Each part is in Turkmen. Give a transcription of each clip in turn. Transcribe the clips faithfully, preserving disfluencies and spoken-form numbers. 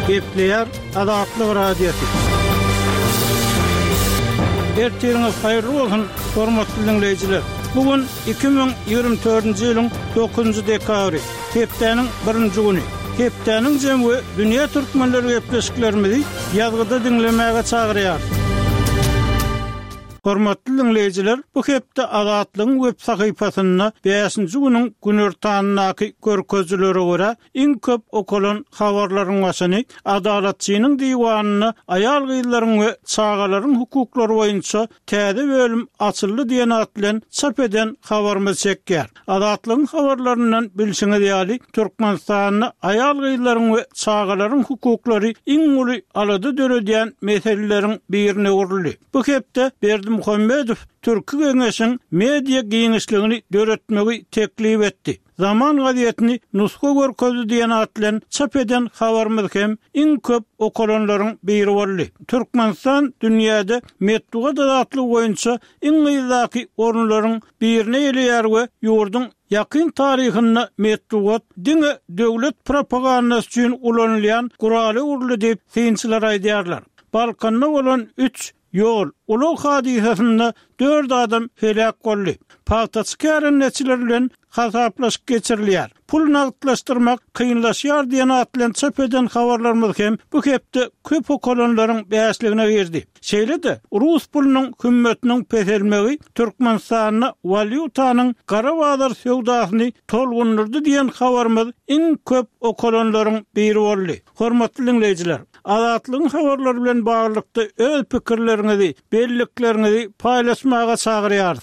Gepleyer Adatlyk radiosu. Ertiriňiz haýyrly bolsun, hormatly dinleýijiler. Bugün iki bin ýygrimi dördünji ýylyň dokuzunji dekabry, hepdeniň birinji güni. Hepdeniň jemgy dünýä türkmenleri gepleşiklerimizi ýazgyda dinlemäge çagyrýar. Hormatly dinleýijiler, bu hepde Adatlyň web sahypasyna beşinji güniň günertanyny görkezlere görä iň köp okulan habarlaryň başyny Adalatçynyň diwanyny aýal gyýlaryň we çağalaryň hukuklary boýunça täze bölüm açyldy diýen at bilen çap eden habarymyz çekýär. Adatlyň habarlaryndan bilşiňiz ýaly Türkmenistanyň aýal gyýlaryň we çağalaryň hukuklary iň uly alady döredýän meseleleriň birine urildi. Bu hepde Berdi Muhammedow Türkü Geňeşiň media giňişligini döretmegi teklip etdi. Zaman gazetini nuska görkezdi diýen at bilen çap eden habarymyz hem iň köp okulanlaryň biri boldy. Türkmenistan dünýäde metduga dadatlyk boýunça iň ýylaky orunlaryň birine ýerler we ýurdun ýakyn taryhyny metdugat diňe döwlet propagandasy üçin ulanylýan guraly urly diýip synçylar aýdýarlar. Balkanda bolan üç yol ulug hadisasynda dört adam helak boldy. Paýtaçkärän neçiler bilen hasaplaşyp geçirilýär. Pul nagdlaşdyrmak kynlaşýar diýen at bilen çap eden habarlarymyz hem bu hepde köp okulanlaryň bäsligine girdi. Şeýle-de Rus pulunyň hümmetiniň peselmegi Türkmenistanyň valyutanyň gara bazar söwdasyny tolgundurdy diýen habarymyz iň köp okulanlaryň biri boldy. Hormatly dinleýijiler, Adatlyň habarlary bilen baglykda öz pikirleriňizi, belliklerinizi paýlaşmaga çagyrýarys.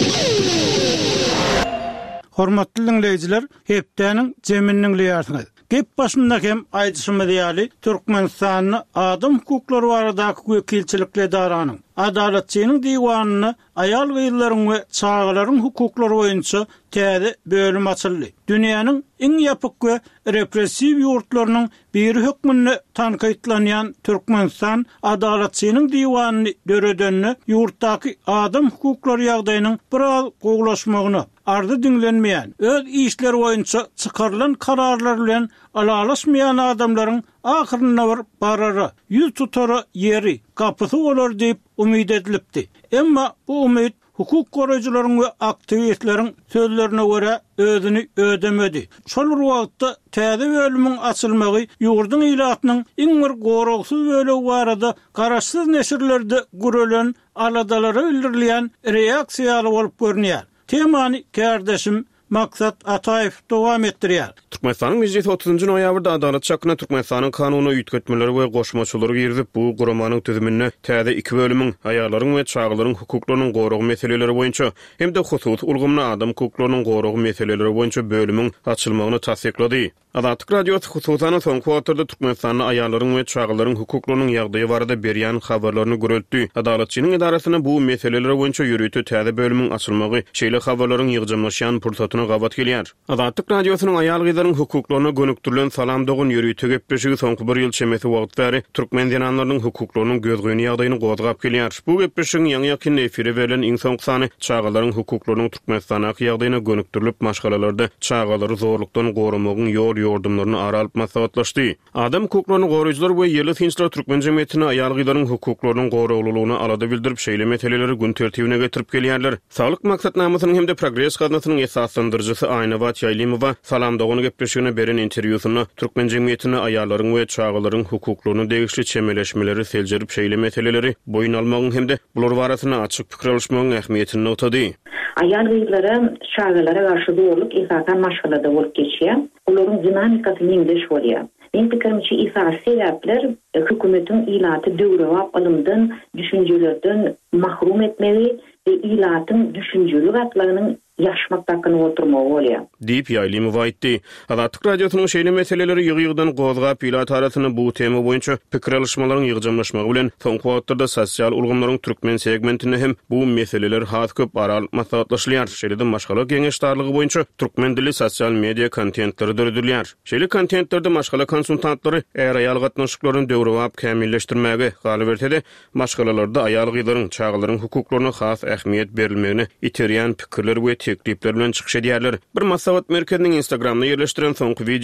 Hormatly dinleýijiler, hepdeniň jeminiň liýasyny. Gep başynda hem aýdyşymyz ýaly Türkmenistanyň adam hukuklary baradaky wekilçilikle daranyň Adalatçynyň diwanyny aýal gyýlaryň we çağalaryň hukuklary boýunça täze bölüm açyldy. Dünýäniň iň ýapyk we repressiw ýurtlarynyň biri hökmüne tanqytlanýan Türkmenistan Adalatçynyň diwanyny döredenni ýurtdaky adam hukuklary ýagdaýynyň biraz gowlaşmagyny ardy dinlenmeýän, öz işleri boýunça çykarylan kararlar bilen alalaşmaýan adamlaryň ahyrına bir barary, ýüz tutary ýeri, kapysy bolar diýip umyt edilipdi. Emma bu umyt hukuk goraýjylaryň we aktivistleriň sözlerine görä özüni ödemedi. Şol wagtda täze bölümiň açylmagy ýurdun ýylatynyň iň bir goragsyz bölegi barada garaşsyz neşirlerde gürelen aladalary bildirilýän reaksiýaly bolup görnýär. Temany kardeşim Maksat Ataýew dowam etdirýär. Türkmenistanyň meclisi otuzunji noýabrda adalet çakyna Türkmenistanyň kanuny üýtgetmeleri we goşmaçylary girdip bu guramanyň tüzümine täze iki bölümiň aýallaryň we çağalaryň hukuklarynyň goragy meseleleri boýunça hem-de husus ulgamly adam hukuklarynyň goragy meseleleri boýunça bölümiň açylmagyny tasdiklady. Adatlyk radiosu hususan soňky wagtda Türkmenistanyň aýallaryň we çağalaryň hukuklarynyň ýagdaýy barada berýän habarlaryny göreldi. Adaletçynyň idarasyna bu meseleler boýunça ýürütü täze bölümiň açylmagy şeýle habarlaryň ýygymlaşýan pursatyny gabat gelýär. Adatlyk radiosynyň aýal gyýlaryň hukuklaryna gönükdirilen salam dogun ýürütü gepleşigi soňky bir ýyl çemeti wagtlary türkmen dinanlarynyň hukuklarynyň gözgöýüni ýagdaýyny gowdap gelýär. Bu gepleşigiň ýa-ni ýakyn efire berilen iň soňky sany çağalaryň hukuklarynyň Türkmenistanaky ýagdaýyna gönükdirilip maşgalalarda çağalary zorlukdan goramagyň ýol ýordamlaryny aralyp maslahatlaşdy. Adam hukuklaryny goraýjylar we ýerli tinçlik türkmen jemgyýetine aýal gyýlaryň hukuklarynyň goraglylygyny alada bildirip şeýle meseleleri gün tertibine getirip gelýärler. Saglyk maksatnamasynyň hem-de progress gazinasynyň esaslandyrjysy Aýnabat Ýaýlymowa salam doguny gepleşigine beren interwýusyny türkmen jemgyýetine aýallaryň we çağalaryň hukuklaryny degişli çemeleşmeleri seljerip şeýle meseleleri boyun almagyň hem-de bular barasyna açyk pikir alışmagyň ähmiýetini notady. Aýal gyýlary çağalara garşy dowruluk esasan maşgalada bolup geçýär. Olaryň dinamikasy ýeňdeş bolýar. Men pikirimçe isar sebäpler hökümetiň ilaty döwrewap alymdan, düşünjelerden mahrum etmeli we ilatyň düşünjeli gatlarynyň yaşmaktakyn oturmagy bolýar. Diýip Ýaýlymow aýtdy. Adatlyk radiosynyň şeýle meseleleri ýygy-ýygdan gozgap ýylat arasyny bu tema boýunça pikir alışmalaryň ýygymlaşmagy bilen soňky wagtlarda sosial ulgamlaryň türkmen segmentine hem bu meseleler has köp aralyp maslahatlaşylýar. Şeýle-de maşgala geňeşdarlygy boýunça türkmen dili sosial media kontentleri döredilýär. Şeýle kontentlerde maşgala konsultantlary eger aýal gatnaşyklaryny döwrewap kämilleşdirmäge galyp etdi. Maşgalalarda aýal gyýlaryň çağalaryň hukuklaryna has ähmiýet berilmegini iterýän pikirler we teklipler bilen çykyş edýärler. Bir maslahat merkeziniň Instagramda ýerleşdiren soňky